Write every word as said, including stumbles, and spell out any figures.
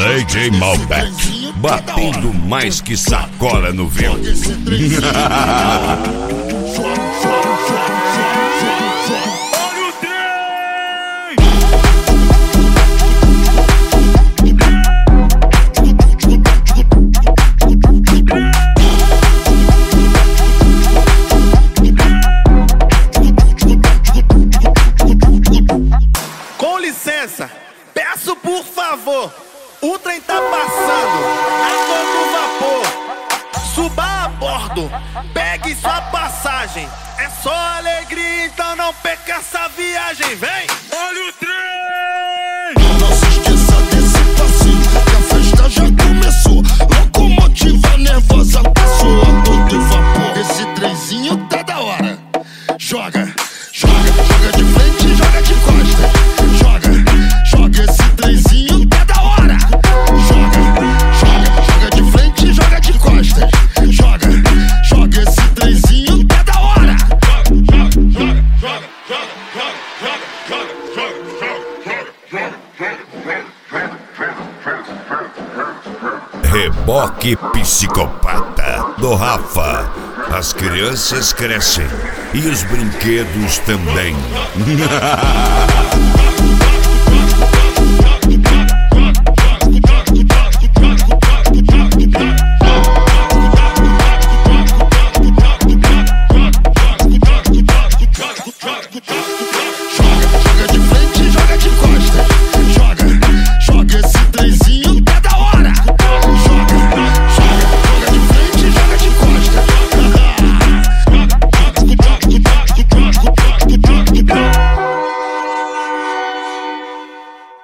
D J Malbec, batendo mais que sacola no vento. Com licença, peço por favor, o trem tá passando a todo vapor. Suba a bordo, pegue sua passagem. É só alegria, então não perca essa viagem. Vem! Olha o trem! Não se esqueça desse passinho, que a festa já começou. Locomotiva nervosa passou a todo vapor. Esse trenzinho tá da hora. Joga, joga, joga de frente e joga de costas. Joga esse trenzinho, tá da hora. Joga, joga, joga de frente e joga de costas. Joga, joga esse trenzinho, tá da hora. Joga, joga, joga, joga, joga, joga. Reboque Psicopata do Rafa. As crianças crescem e os brinquedos também.